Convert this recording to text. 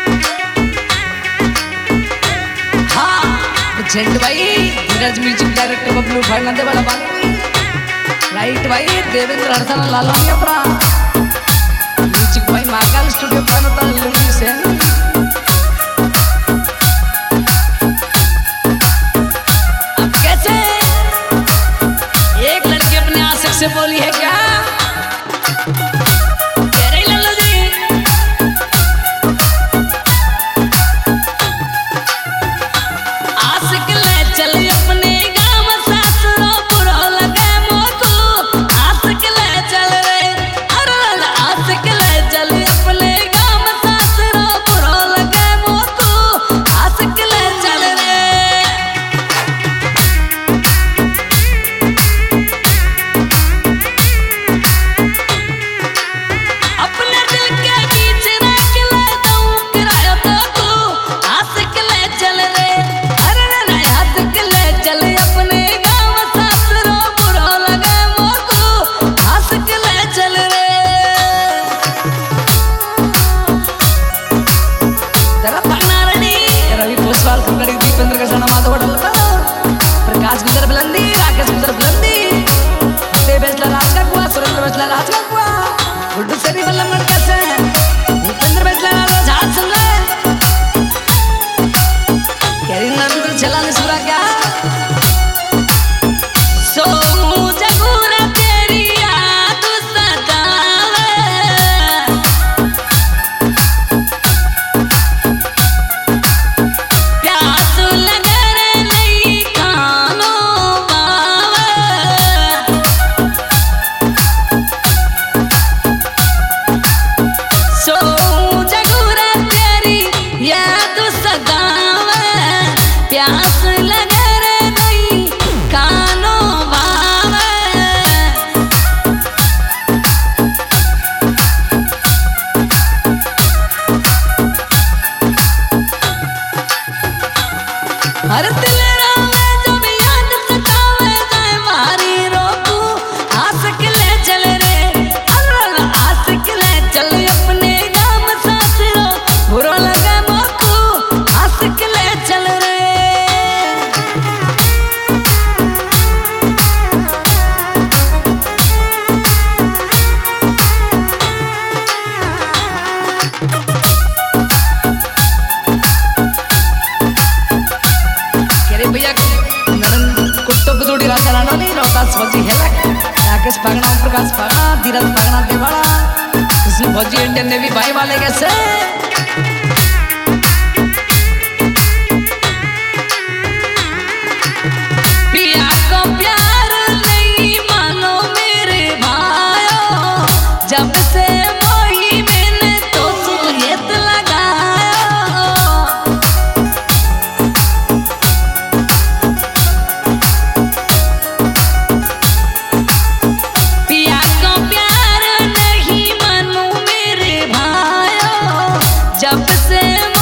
झंड भाई धीरज music director Bablu भाई नंदे वाला बाली राइट भाई देवेंद्र हरसना लालवानी अपना म्यूजिक भाई महाकाल स्टूडियो बनता लुंगी से अब कैसे एक लड़की अपने आशिक से बोली है क्या राकेश पागना प्रकाश पागना धीरज पागना देवाड़ा कृष्ण भौजी इंडियन नेवी भाई वाले कैसे पिया को प्यार नहीं मानो मेरे भाइयों जब से मोही मैंने तो सुहेत लगाया पिया को प्यार नहीं मानो मेरे भाइयों जब से